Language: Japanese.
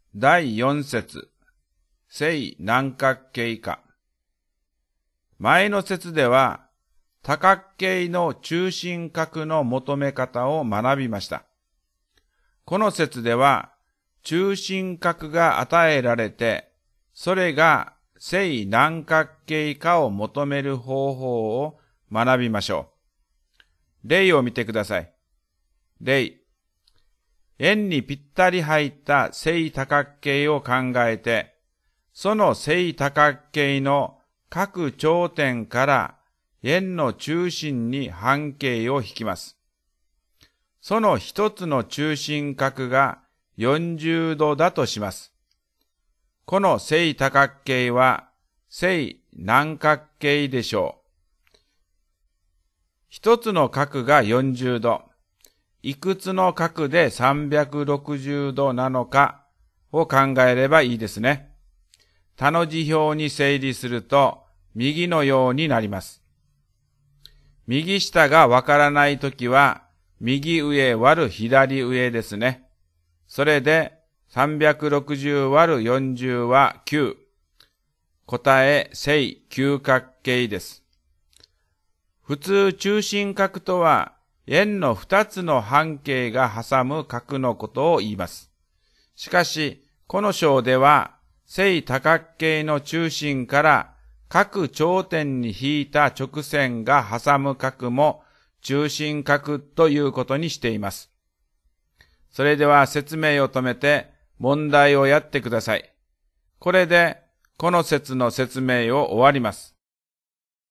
第4節、正南角形化。前の節では、多角形の中心角の求め方を学びました。この節では、中心角が与えられて、それが正南角形化を求める方法を学びましょう。例を見てください。例。円にぴったり入った正多角形を考えて、その正多角形の各頂点から円の中心に半径を引きます。その一つの中心角が40度だとします。この正多角形は正南角形でしょう。一つの角が40度。いくつの角で360度なのかを考えればいいですね。他の字表に整理すると右のようになります。右下がわからないときは右上割る左上ですね。それで360割る40は9。答え正九角形です。普通中心角とは円の2つの半径が挟む角のことを言います。しかし、この章では、正多角形の中心から各頂点に引いた直線が挟む角も中心角ということにしています。それでは説明を止めて問題をやってください。これで、この節の説明を終わります。